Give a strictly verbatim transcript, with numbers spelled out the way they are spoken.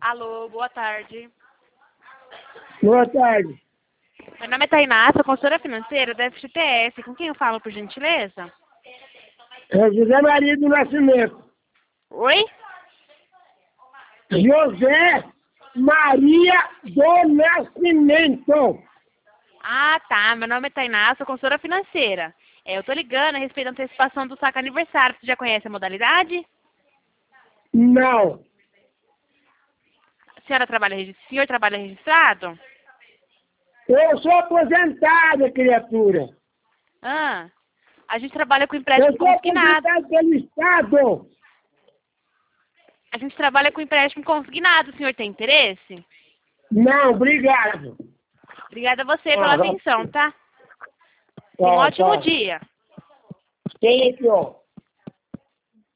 Alô, boa tarde. Boa tarde. Meu nome é Tainá, sou consultora financeira da F G T S. Com quem eu falo, por gentileza? É José Maria do Nascimento. Oi? José Maria do Nascimento. Ah, tá. Meu nome é Tainá, sou consultora financeira. É, eu tô ligando a respeito da antecipação do saque aniversário. Você já conhece a modalidade? Não. A senhora trabalha registrado? O senhor trabalha registrado? Eu sou aposentada, criatura. Ah, a gente trabalha com Eu empréstimo sou consignado. aposentado pelo Estado. A gente trabalha com empréstimo consignado. O senhor tem interesse? Não, obrigado. Obrigada a você pela Ah, atenção, tá? Tenha um tá, ótimo tá. dia. Tem aqui, ó.